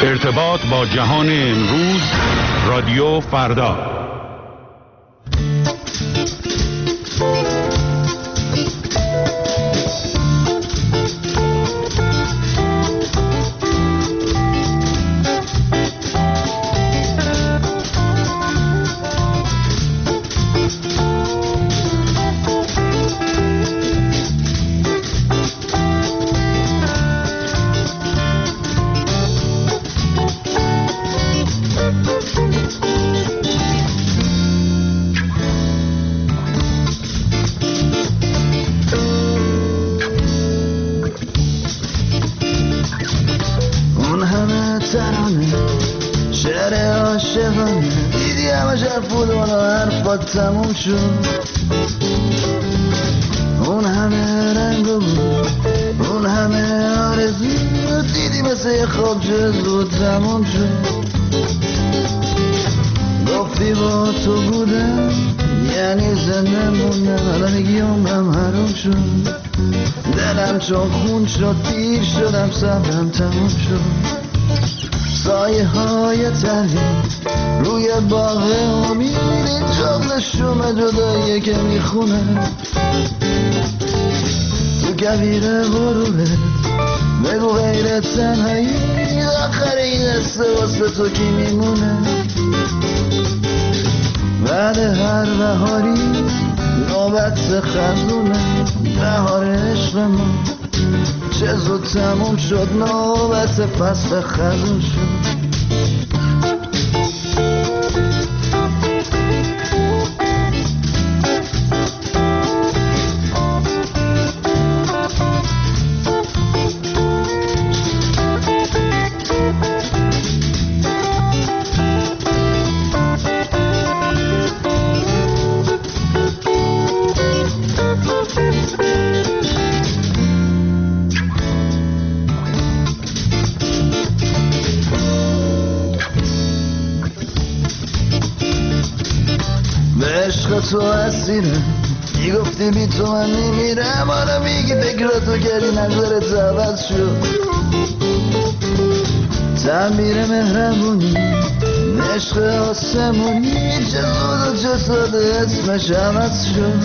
ارتباط با جهان امروز، رادیو فردا. تموم شد اون همه رنگ بود، اون همه آرزو دیدی مثل یه خواب جزو تموم شد. گفتی با تو بودم یعنی زنده موندم، حالا میگی عمرم حروم شد. دلم چون خون شد پیر شدم، صبرم تموم شد. سایه های تری روی باغ امید، جغل شوم جداییه که میخونه تو کویر غروبه. بگو غیر تنهایی آخر این دسته واسه تو کی میمونه. بعد هر بهاری نوبت خزونه، بهار عشق ما چه زود تموم شد، نوبت فصل خزون شد. تو اسیرم میگفتی بی تو من میمیرم، حالا میگی فکراتو کردی نظرت عوض شد. تعمیر مهربونی عشق آسمونی چه زود و چه ساده اسمش عوض شد.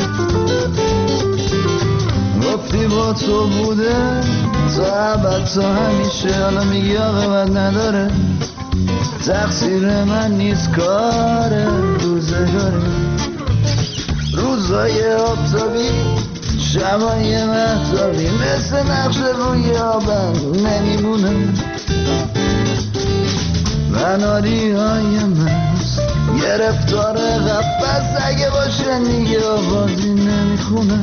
گفتی با تو بوده تا ابد تا همیشه، حالا میگی عاقبت نداره. تقصیر من نیست کار روزگاره. روزای آفتابی شبای مهتابی مثل نقش روی آبم نمیمونه. مناری های مست گرفتار قفص اگه باشه دیگه آوازی نمیخونه.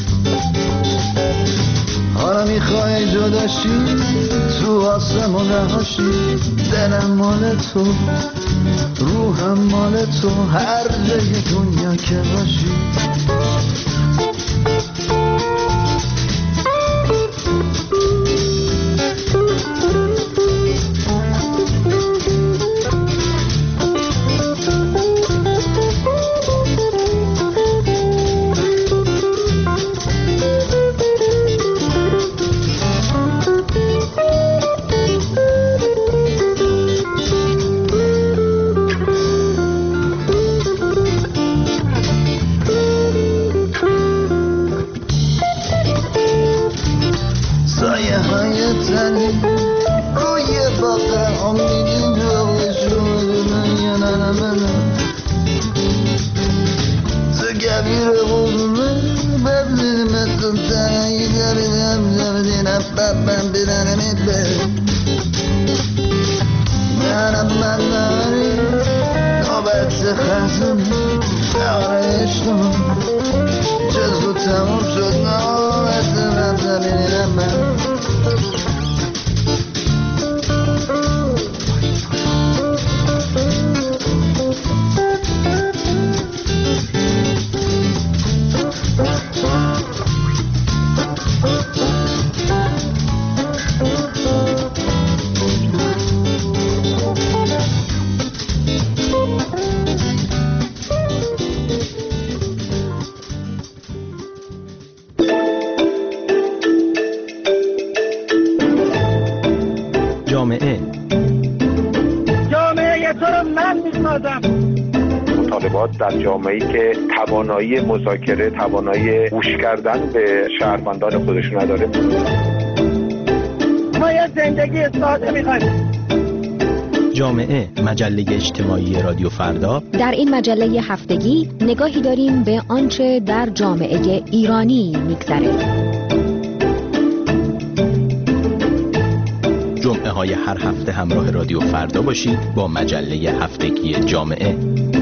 حالا میخوای جداشی تو آسمون رهاشی، دلم مال تو روحم مال تو، هر جای دنیا که باشی. جامعه را من میسازم. مطالبات در جامعه‌ای که توانایی مذاکره، توانایی گوش کردن به شهروندان خودش نداره. ما یه زندگی ساده می‌خوایم. جامعه، مجله اجتماعی رادیو فردا. در این مجله هفتگی نگاهی داریم به آنچه در جامعه ایرانی می‌گذره. جمعه های هر هفته همراه رادیو فردا باشید با مجله هفتگی جامعه.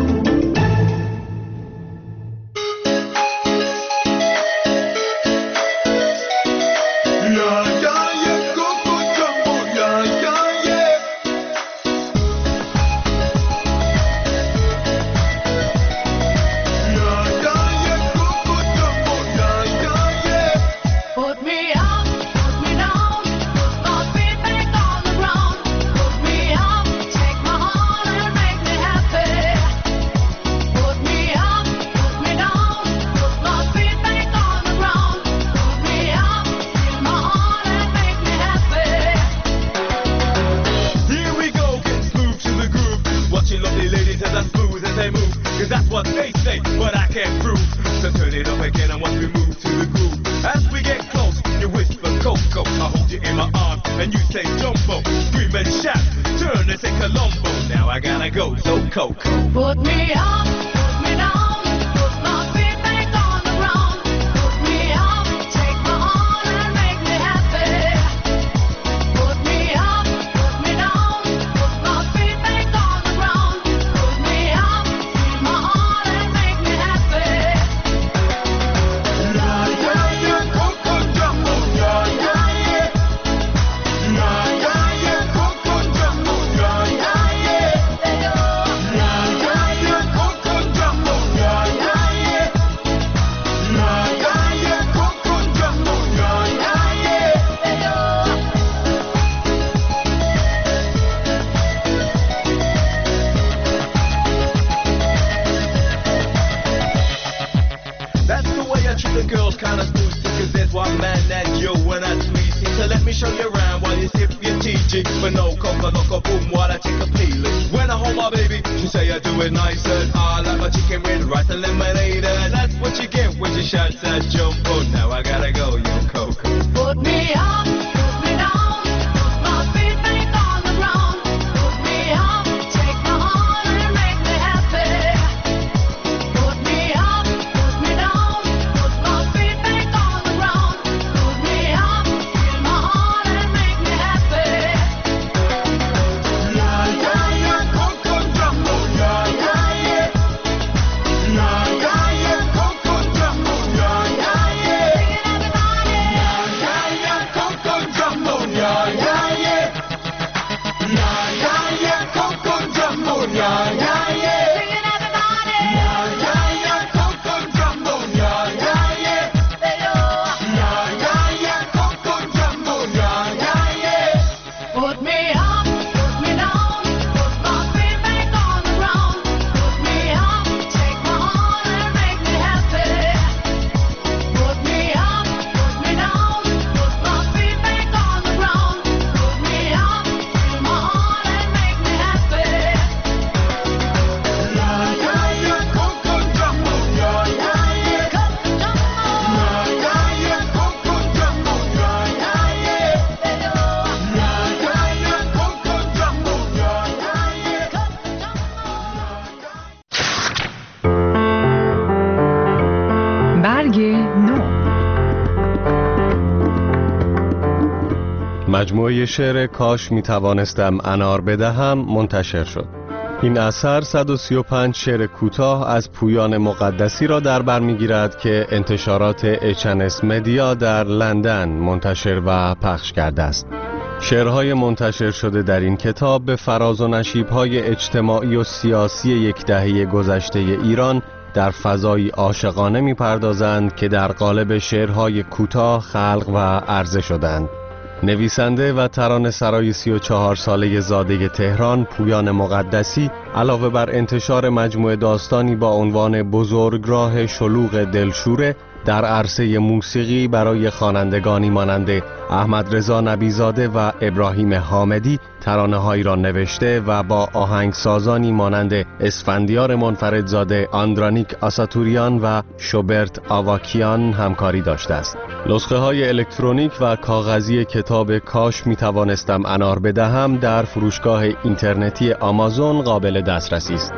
مجموعه شعر کاش می توانستم انار بدهم منتشر شد. این اثر 135 شعر کوتاه از پویان مقدسی را در بر می‌گیرد که انتشارات H&S مدیا در لندن منتشر و پخش کرده است. شعرهای منتشر شده در این کتاب به فراز و نشیب‌های اجتماعی و سیاسی یک دهه گذشته ایران در فضایی عاشقانه می‌پردازند که در قالب شعرهای کوتاه خلق و عرضه شدند. نویسنده و ترانه‌سرای 34 ساله زاده تهران پویان مقدسی علاوه بر انتشار مجموعه داستانی با عنوان بزرگراه شلوغ دلشوره در عرصه موسیقی برای خوانندگانی مانند احمد رضا نبیزاده و ابراهیم حامدی ترانه‌هایی را نوشته و با آهنگسازانی مانند اسفندیار منفردزاده، آندرانیک آساتوریان و شوبرت آواکیان همکاری داشته است. نسخه های الکترونیک و کاغذی کتاب کاش می توانستم انار بدهم در فروشگاه اینترنتی آمازون قابل دسترسی است.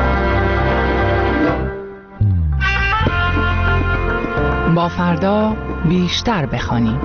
با فردا بیشتر بخوانیم.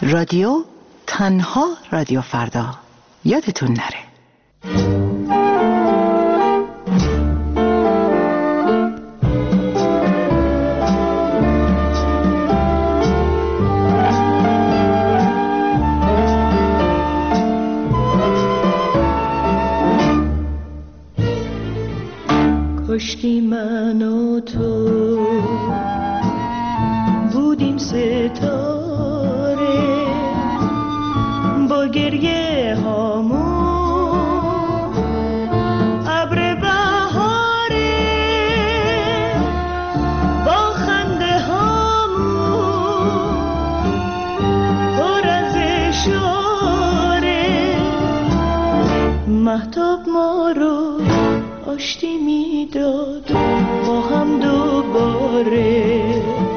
رادیو، تنها رادیو فردا. یادتون نره. کاشکی من و تو بودیم ستاره با گریه هامون ابر بهاره با خنده هامون پر از اشاره مهتاب ما رو آشتی میداد با هم دوباره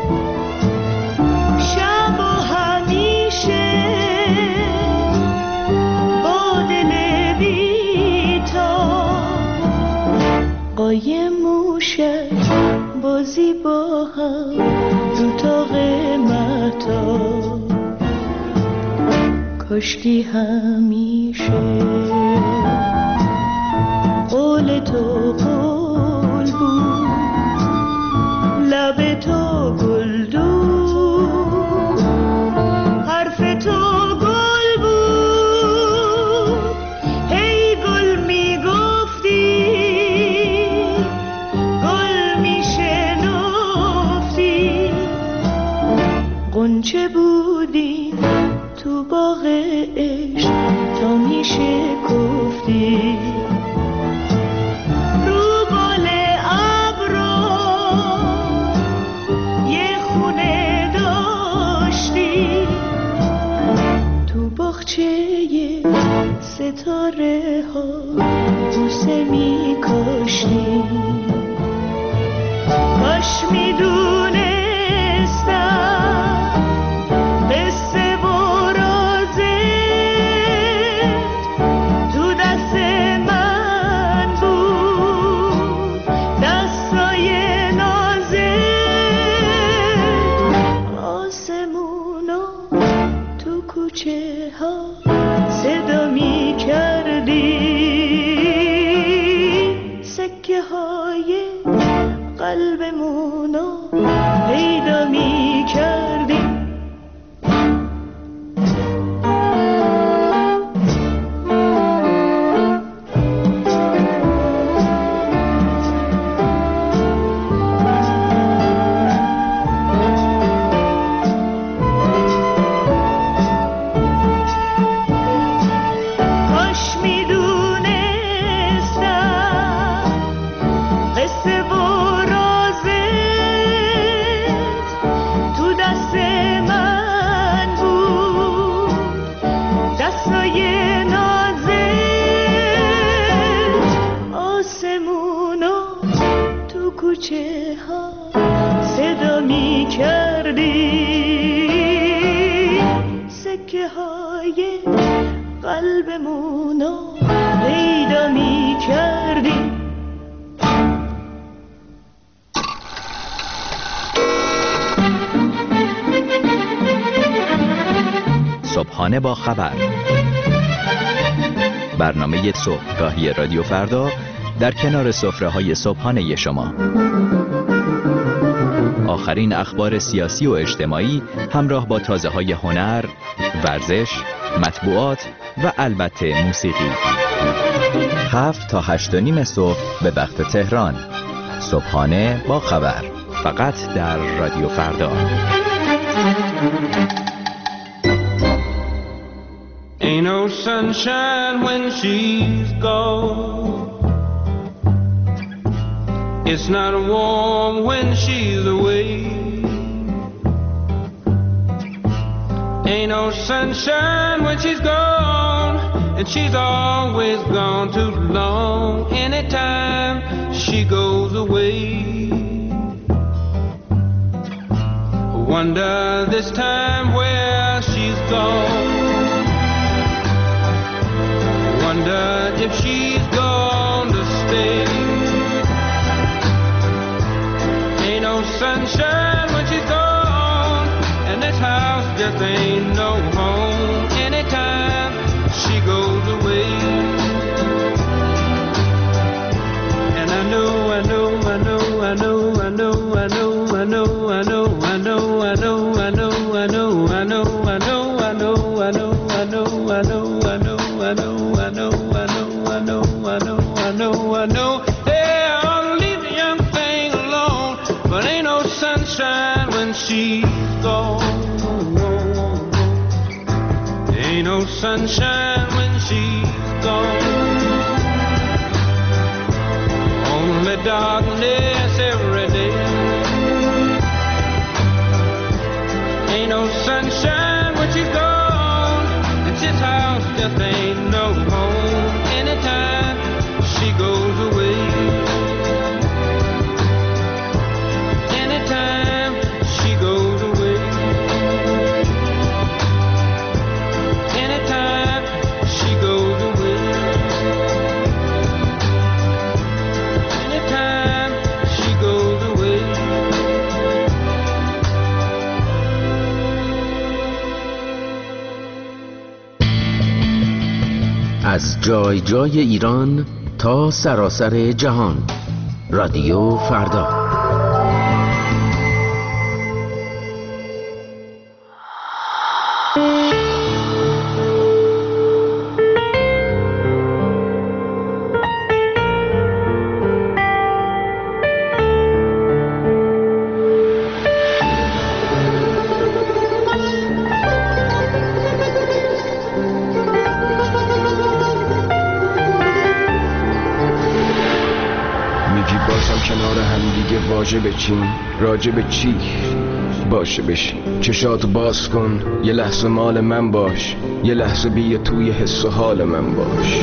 شب و همیشه با دل بی‌تا قایم موشک بازی با هم رو تاق مهتاب کاشکی همیشه قول تو قول بود لب تو گلدون حرف تو گل بود هی گل میگفتی گل میشنفتی غنچه بودی تو باغ عشق تا میشکفتی ستاره ها بوسه می کاشتی کاش می دونستم قصه و رازت تو دست من بود دستای نازت آسمونا تو کوچه ها صدا می کردی سکه های قلبمونو پیدا می کردی صدا می کردی سکه های قلبمونو پیدا می کردی صبحانه با خبر، برنامه صبحگاهی رادیو فردا در کنار سفره‌های صبحانه شما. آخرین اخبار سیاسی و اجتماعی همراه با تازه‌های هنر، ورزش، مطبوعات و البته موسیقی. 7 تا 8:30 صبح به وقت تهران. صبحانه با خبر، فقط در رادیو فردا. Ain't no sunshine when she's gone. It's not warm when she's away. Ain't no sunshine when she's gone, and she's always gone too long. Anytime she goes away, wonder this time where she's gone. Wonder if she's gone to stay. Ain't no sunshine when she's gone, and this house just ain't no home. she's gone. Ain't no sunshine when she's gone. Only darkness every day. Ain't no sunshine when she's gone. And this house just ain't no home. Anytime she goes away. Anytime she goes away. Anytime she goes away. Anytime she goes away. از جای جای ایران تا سراسر جهان، رادیو فردا. راجع به چی باشه بشین، چشاتو باز کن، یه لحظه مال من باش، یه لحظه بیا توی حس و حال من باش.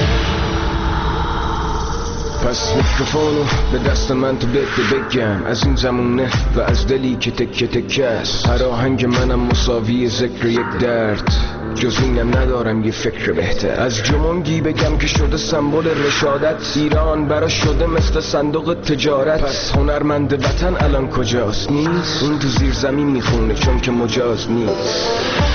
پس میکروفونو به دست من تو بگم از این زمونه و از دلی که تکه تکه است. هر آهنگ منم مساوی ذکر یک درد، جز اینم ندارم یه فکر بهتر. از جمونگی بگم که شده سمبل رشادت، ایران برا شده مثل صندوق تجارت. پس هنرمند وطن الان کجاست؟ نیست، اون تو زیر زمین میخونه چون که مجاز نیست.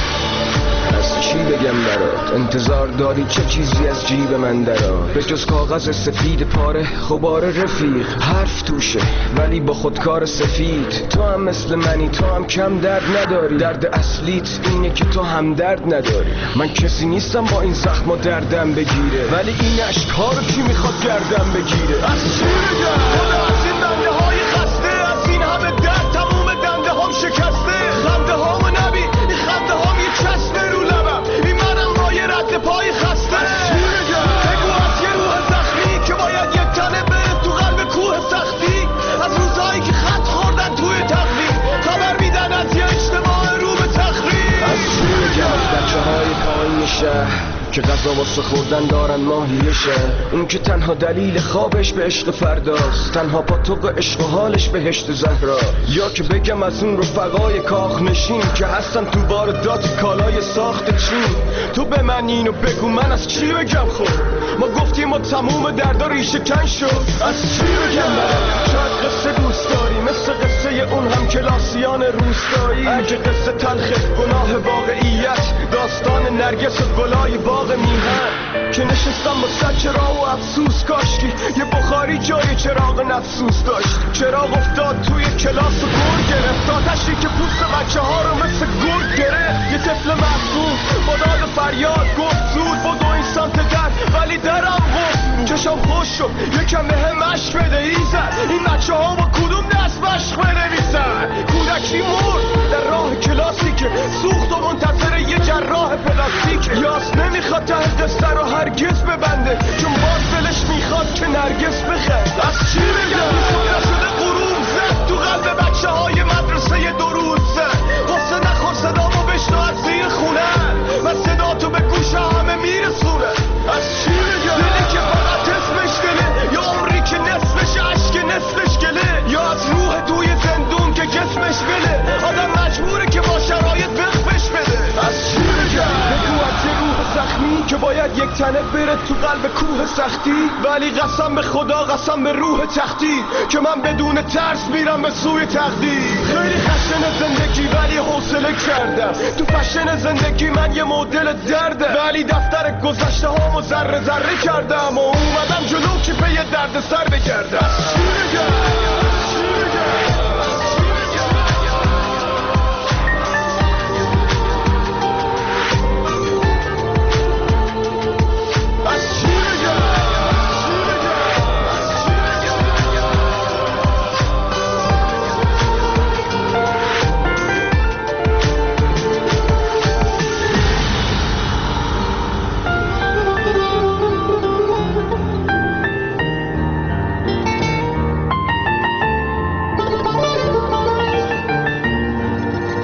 از چی بگم برات؟ انتظار داری چه چیزی از جیب من درات؟ به جز کاغذ سفید پاره غبار رفیق، حرف توشه ولی با خودکار سفید. تو هم مثل منی، تو هم کم درد نداری، درد اصلیت اینه که تو هم درد نداری. من کسی نیستم با این زخم و دردم بگیره، ولی این اشک‌ها رو کی میخواد گردم بگیره؟ از چی بگم؟ خدا از این دنده های خسته، از این همه درد تموم دنده هم شکسته. خنده هامو نبی، این خنده هام یه چسبه رو لبم، این منم با یه رد پای خسته. از چی بگم؟ بگو از یه روح زخمی که باید یک تنه بره تو قلب کوه سختی. از روزهایی که خط خوردن توی تقویم، خبر میدن از یه اجتماع رو به تخریب. از چی بگم؟ بچه های پایین شهر که غذا واسه خوردن دارن ماهیشه، اون که تنها دلیل خوابش به عشق فرداست، تنها پاتوق عشق و حالش بهشت زهرا. یا که بگم از اون رفقای کاخ نشین که هستن تو واردات کالای ساخت چین. تو به من اینو بگو من از چی بگم؟ خب ما گفتیم ما تموم دردا ریشه کن شد. از چی بگم برات؟ شاید قصه دوست داری مثل قصه اون هم کلاسیان روستایی. اگه قصه تلخ گناه واقعیت، داستان نرگس و گلای باغ میهن که نشستم با صد چراغ و افسوس. کاشکی یه بخاری جای چراغ نفسوس داشت. چراغ افتاد توی کلاس و گل گرفت، آتشی که پوست بچه ها رو مثل گل گرفت. یه طفل محصول با داد فریاد گفت زود بدو این سمت در، ولی درم قفل. چشم خوش شد یکم به هم مشک بده ایزد، این بچه ها با کدوم دست مشق بنویسن؟ کودکی مرد در راه کلاسی که سوخت و منتظر یه جراح پلاستیک. یاس نمیخواد ته دسته رو هرگز ببنده، چون باز دلش میخواد که نرگس بخند. از چی بگم؟ شده غروب زد تو قلب بچه های مدرسه دو روز زد. قصه نخور صدامو بشنو از زیر خونن، و صدا تو به گوش همه میرسونه. از چی بگم؟ دلی که فقط اسمش دله، یا عمری که نصفش عشق نصفش گله، یا از روح توی زندون که جسمش بله. آدم مجبوره که با شرایط وقفش بده. از چی بگم؟ بگو از یه روح زخمی که باید یک تنه بره تو قلب کوه سختی، ولی قسم به خدا قسم به روح تختی که من بدون ترس میرم به سوی تقدیر. خیلی خشن زندگی ولی حوصله کردم، تو فشن زندگی من یه مدل درده، ولی دفتر گذشته هامو ذره ذره کردم و اومدم جلو که به یه درد سر بگردم. چی بگم؟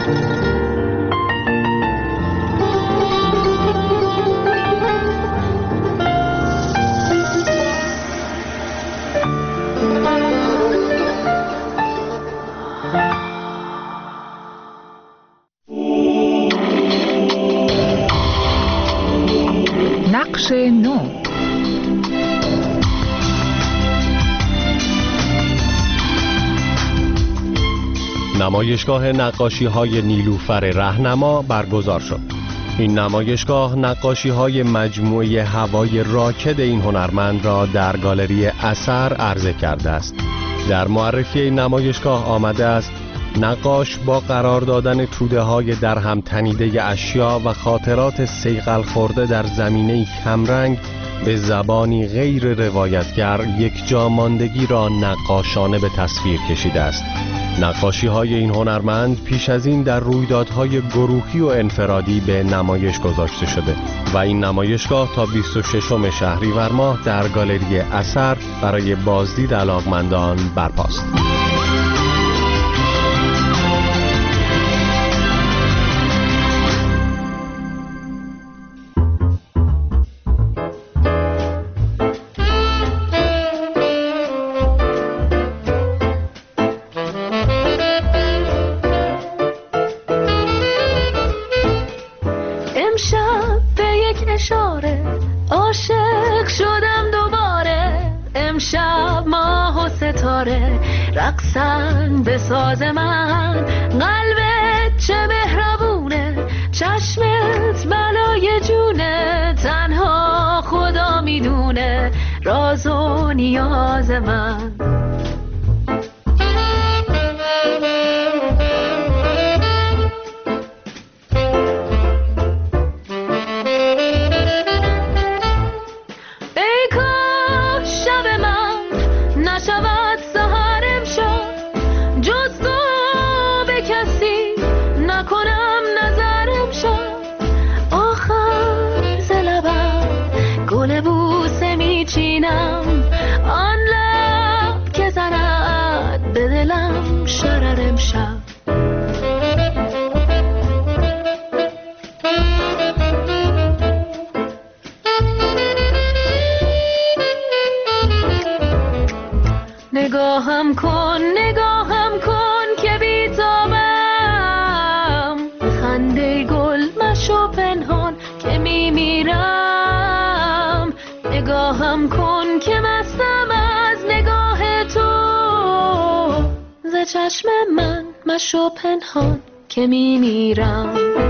نقش نو. نمایشگاه نقاشی‌های نیلوفر رهنما برگزار شد. این نمایشگاه نقاشی‌های مجموعه هوای راکد این هنرمند را در گالری اثر عرضه کرده است. در معرفی این نمایشگاه آمده است نقاش با قرار دادن توده‌های در هم تنیده اشیا و خاطرات صیقل خورده در زمینه کمرنگ به زبانی غیر روایتگر یک جاماندگی را نقاشانه به تصویر کشیده است. نقاشی‌های این هنرمند پیش از این در رویدادهای گروهی و انفرادی به نمایش گذاشته شده و این نمایشگاه تا 26 شهریور ماه در گالری اثر برای بازدید علاقمندان برپاست. رقصن به ساز من، قلبت چه مهربونه، چشمت بلای جونه، تنها خدا میدونه راز و نیاز من. آن لب که زند به دلم شرر امشب. نگاهم کن که بیتابم، خنده گل مشو پنهان که میمیرم. نگاهم کن که مستم از نگاه تو، ز چشم من مشو پنهان که میمیرم.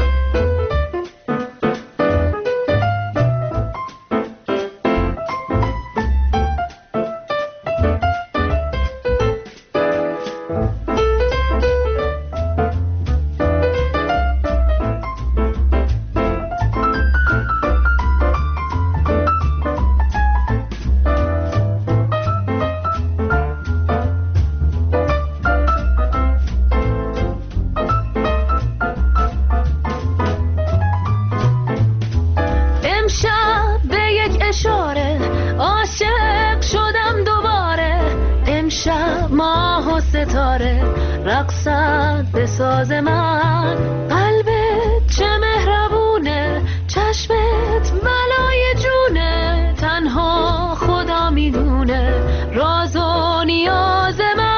رقصت به ساز من، قلبت چه مهربونه، چشمت بلای جونه، تنها خدا میدونه راز و نیاز من.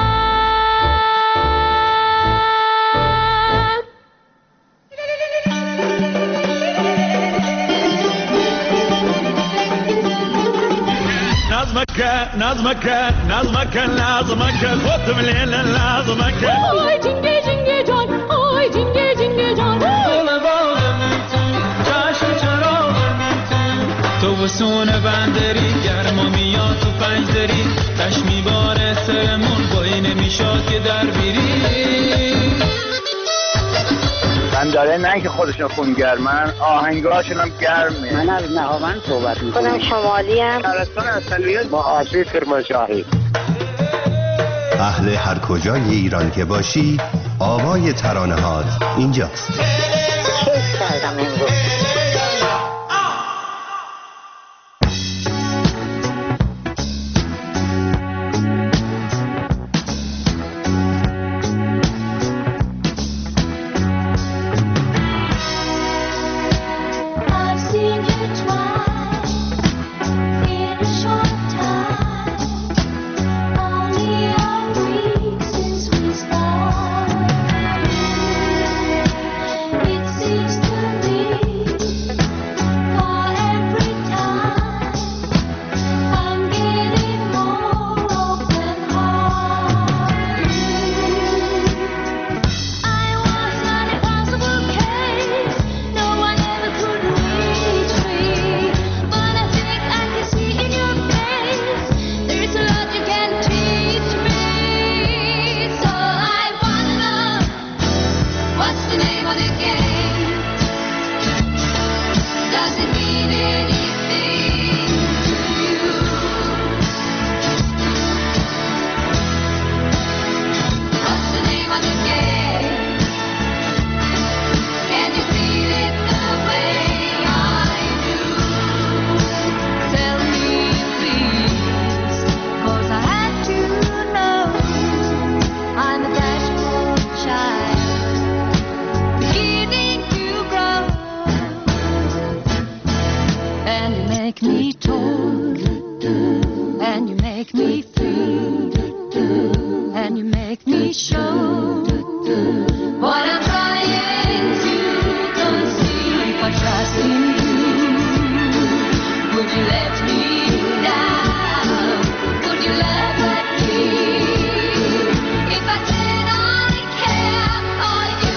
نظمك خط مليل لازمك. آی جنگه جنگه جان، آی جنگه جنگه جان، گل باغم تو، چشم چراغم تو وسون بندری، گرما میاد تو پنجدری، تش میباره سرمون بایی نمیشاد که در بیری. من داره نه که خودشون خونگرمن، آهنگاشون هم گرمه. من از نهاوند صحبت میکنم. خودم شمالی هم. شهرستان اصلیت با آسیب کرمانشاهی. اهل هر کجای ایران که باشی، آوای ترانه‌هات اینجاست. کیف کردم امروز. What's the name of the game? Does it mean anything to you? What's the name of the game? Can you feel it the way I do? Tell me please, 'cause I had to know. I'm a bashful child, beginning to grow. And you make me talk, and you make me feel, and you make me show what I'm trying to conceal. If I trust in you, would you let me down? Would you love like me? If I said I care for you,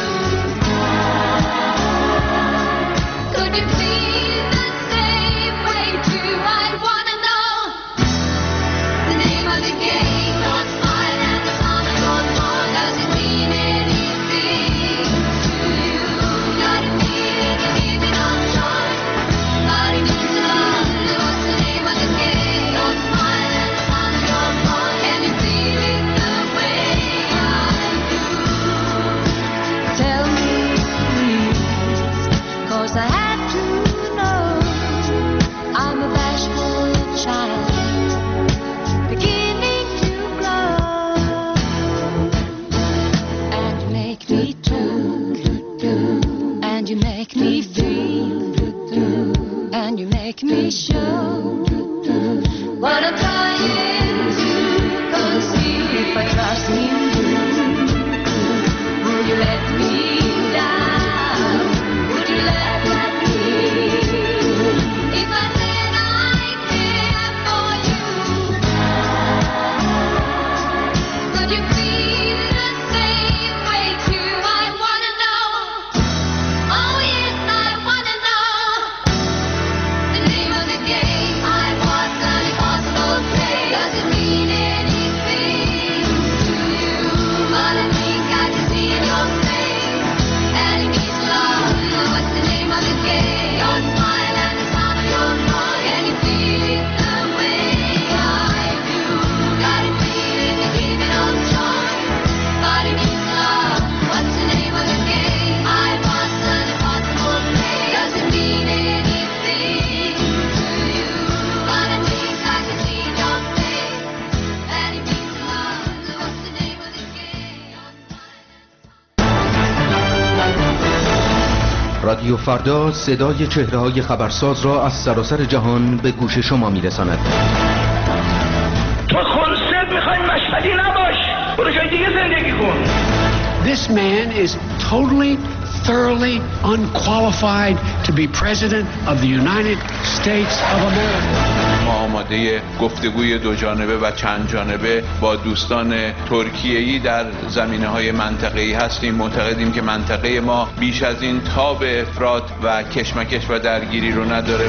could you feel the same way too? I wanna know the name of the game. Don't smile and the sound of your song. Does it mean anything to you? Got a feeling you keep it on charge. Body means love. What's the name of the game? Don't smile and the sound of your song. Can you feel it the way I do? Tell me please, 'cause I had to know. I'm a bashful child, beginning to grow. And you make me talk, and you make me feel, and you make me show what I'm trying to conceal. If I trust in you, will you let me down? Would you laugh at me? If I said I care for you, could you feel the same way too? I wanna know. Oh yes, I wanna know the name of the game. I was an impossible play. Does it mean anything to you? But I think I can see in your face, and it means love. What's the name of the game? Your smile and the sound of your song. Can you feel it the way I do? Got a feeling you keep it on strong. But it means love. What's the name of the game? I was an impossible play. Does it mean anything to you? But I think I can see in your face, and it means love. What's the name of the game? رادیو فردا صدای چهره‌های خبرساز را از سراسر جهان به گوش شما می‌رساند. تو خونسرد میخوای مشهدی نباش، برو جای دیگه زندگی کن. This man is totally, thoroughly unqualified to be president of the United States of America. ما آماده گفتگوی دو جانبه و چند جانبه با دوستان ترکیه‌ای در زمینه‌های منطقه‌ای هستیم. معتقدیم که منطقه ما بیش از این تاب افراط و کشمکش و درگیری رو نداره.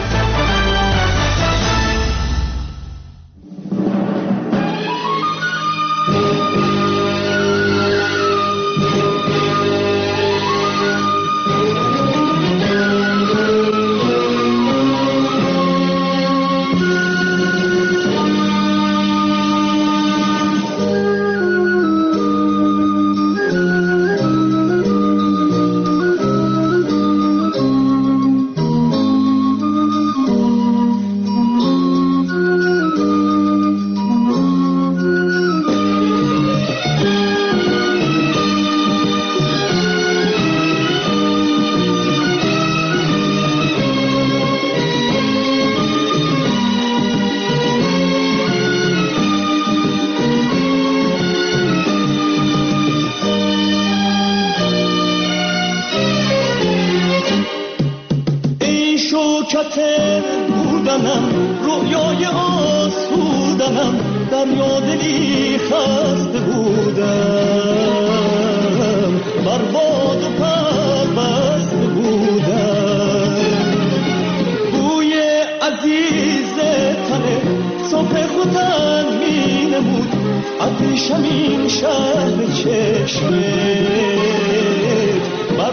شوکت بودنم، رویای آسودنم، در یادلی خسته بودم، بر باد و پربسته بودم. بوی عزیز تنه صبح خودن می نمود، ابریشم این شهر چشمه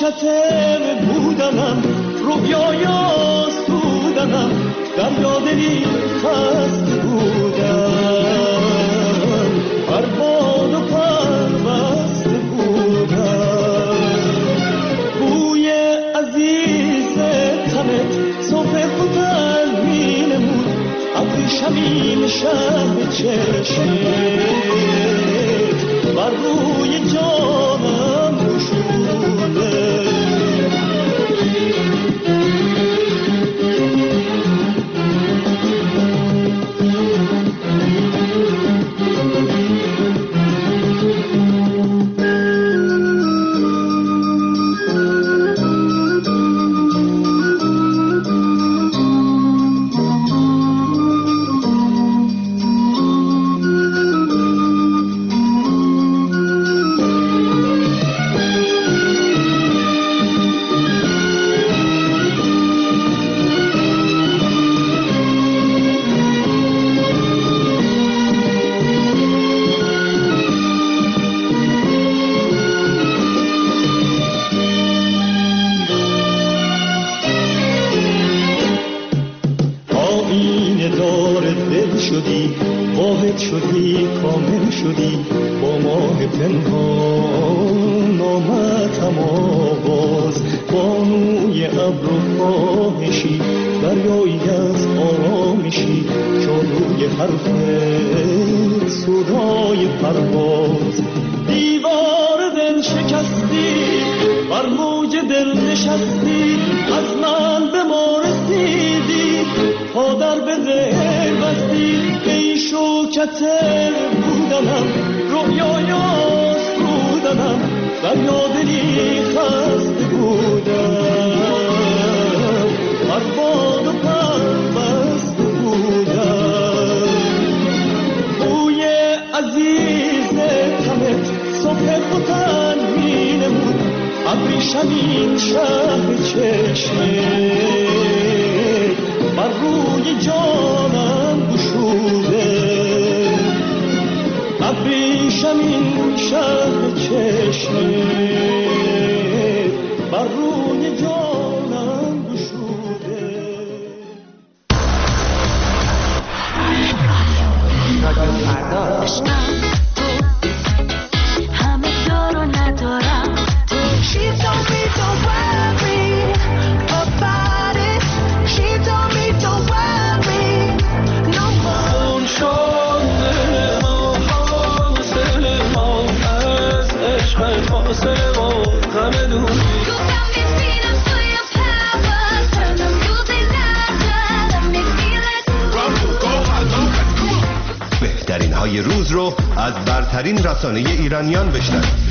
کتم بودنم رویای آسودنم در یادی خست بودم برباد و پربست بودم بوی عزیز تنت صبح خودم می نمود ابریشمین شب چشمت بر روی جانم گشوده ابریشمین شب چشمت بر روی جانم گشوده ابریشمین شب چشمت بر روی جانم گشوده بهترین های روز رو از برترین رسانه ایرانیان بشنوید.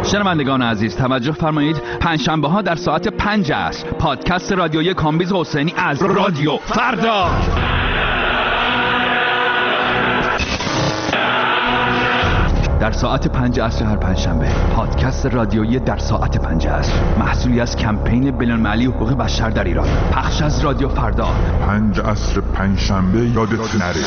شنوندگان عزیز توجه فرمایید، پنجشنبه ها در ساعت 5 عصر پادکست رادیویی کامبیز حسینی از رادیو فردا. در ساعت 5 عصر هر پنجشنبه پادکست رادیویی در ساعت 5 عصر، محصولی از کمپین بین‌المللی حقوق بشر در ایران، پخش از رادیو فردا. 5 عصر پنجشنبه یادت نره.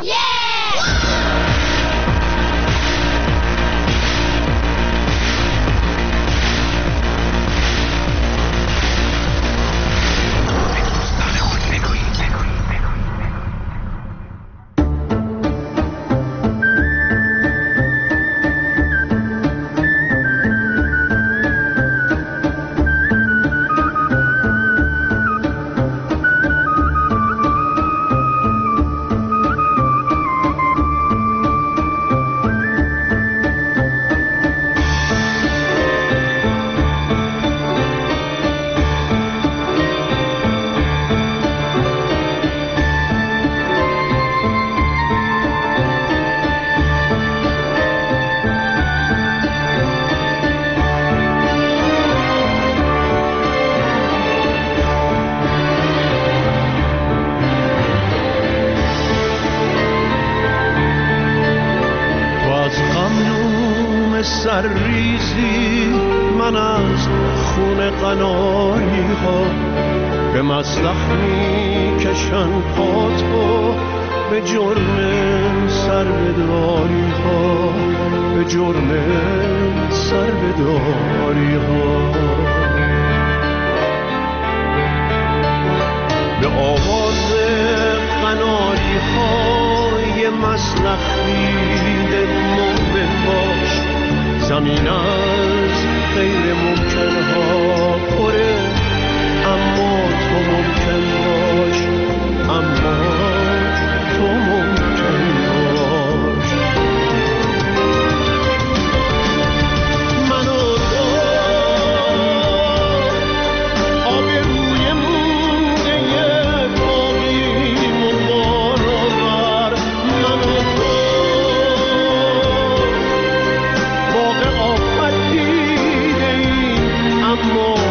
ریزی من از خون قناری ها به مسلخ می کشن پاتو، به جرم سربداری ها، به جرم سربداری ها. به آواز قناری های مسلخ دیده مؤمن باش، زمین از غیر ممکن ها پره، اما تو ممکن باش، اما تو ممکن باش. من و تو آبروی موده باقیم و بارآور، من و تو باغ آفت دیده ایم اما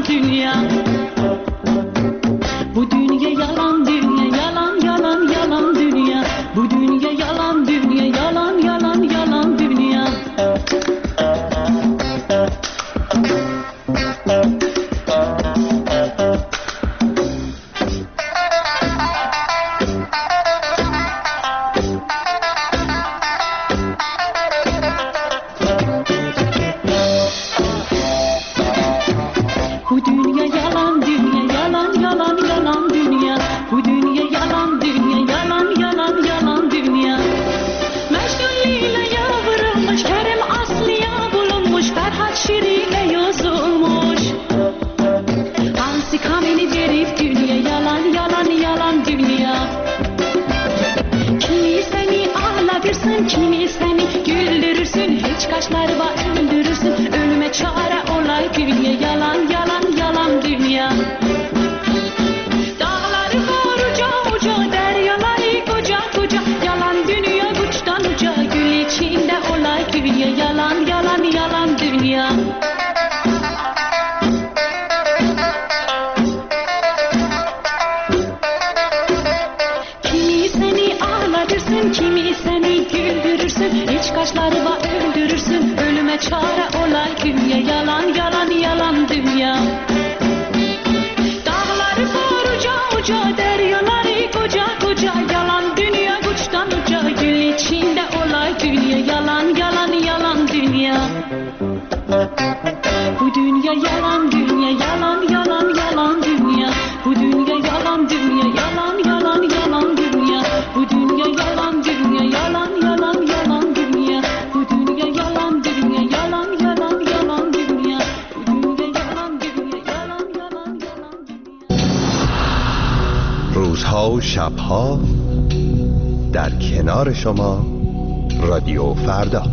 yalan dünya. Bu dünya yalan dünya, yalan yalan yalan dünya. Bu dünya yalan dünya, yalan yalan yalan dünya. Bu dünya yalan dünya, yalan yalan yalan dünya. Bu dünya yalan dünya, yalan yalan yalan dünya. Mecnun Leyla'ya vurulmuş, Kerem Aslı'ya bulunmuş, Ferhat Şirin'e yazılmış. Hansi Kameni derif dünya, yalan yalan yalan dünya. Kimi seni ağlatırsın, kimi seni güldürürsün, hiç kaşları var öldürürsün, ölüme çare olay dünya, yalan yalan yalan dünya. Dağları var uca uca, deryaları koca koca, yalan dünya uçtan uca, gül içinde olay dünya, yalan yalan yalan dünya. Kimi seni ağlatırsın, kimi seni güldürürsün, hiç kaşları var öldürürsün, ölüme çare olay dünya, yalan yalan yalan dünya. Dağları var uca uca, deryaları koca koca, yalan dünya uçtan uca, gül içinde olay dünya, yalan yalan yalan dünya. Bu dünya yalan dünya, yalan yalan yalan dünya. Bu dünya yalan dünya, yalan yalan yalan dünya. Bu dünya yalan dünya, yalan yalan yalan dünya. Bu dünya yalan dünya, yalan yalan yalan dünya. Bu dünya yalan dünya, yalan yalan yalan dünya. روزها و شبها در کنار شما رادیو فردا.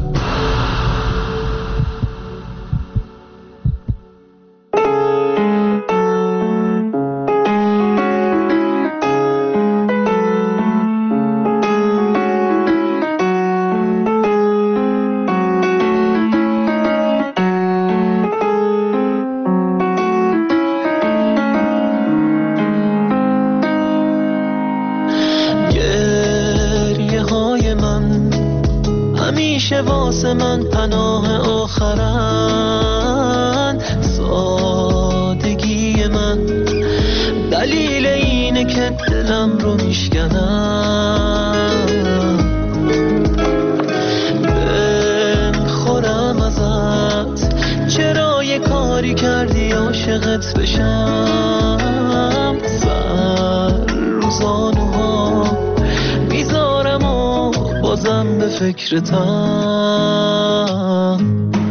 گریه های من همیشه واسه من پناه آخرن. سادگی من دلیل اینه که دلم رو میشکنم. بخورم ازت چرا یه کاری کردی عاشقت بشم. سر روزانوها میذارم و بازم به فکرتم.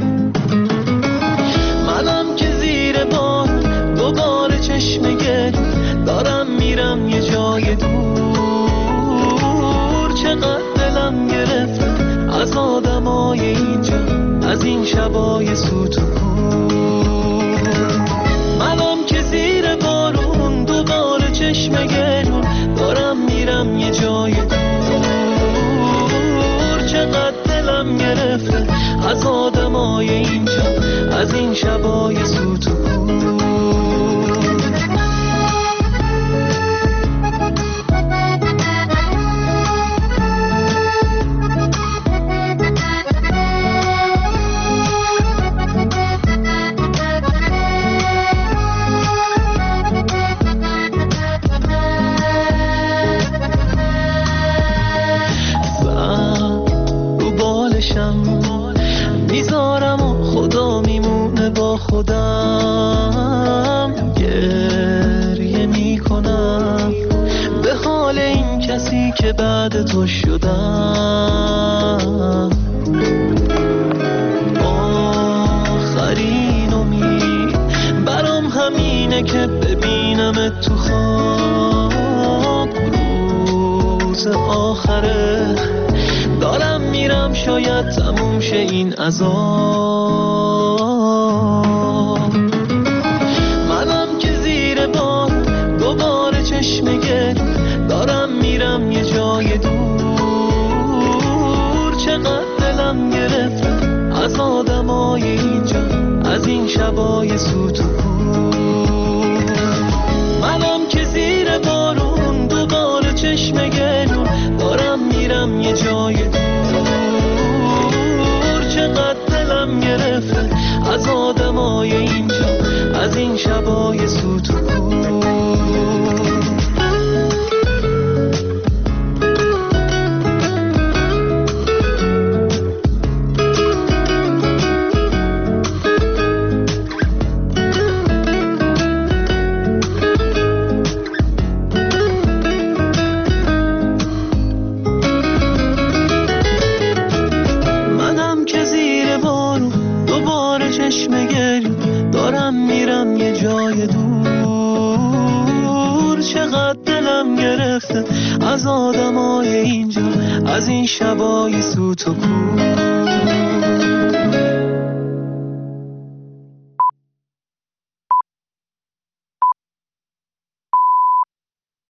منم که زیر بار دوباره چشم گل دارم میرم یه جای دور. چقدر دلم گرفته از آدمای اینجا، از این شبای سوت و کور. منم که زیر بارون دوباره چشم گلون دارم میرم یه جای دور. چقدر دلم گرفته از آدمای اینجا، از این شبای سوت و کور. میذارم و خدا میمونه با خودم. گریه میکنم به حال این کسی که بعد تو شدم. آخرین امید برام همینه که ببینم تو خواب. روز آخره دارم میرم شاید تموم شه این عذاب. منم که زیر بار دوباره چشم گل دارم میرم یه جای دور. چقدر گرفته از آدمای اینجا، از این شبای سوت و کور. منم که زیر بارون دوباره چشم گلون دارم میرم یه جای دور. چقدر دلم گرفته از آدمای اینجا، از این شبای سوت و کور. از آدمای اینجا، از این شبای سوت و کور.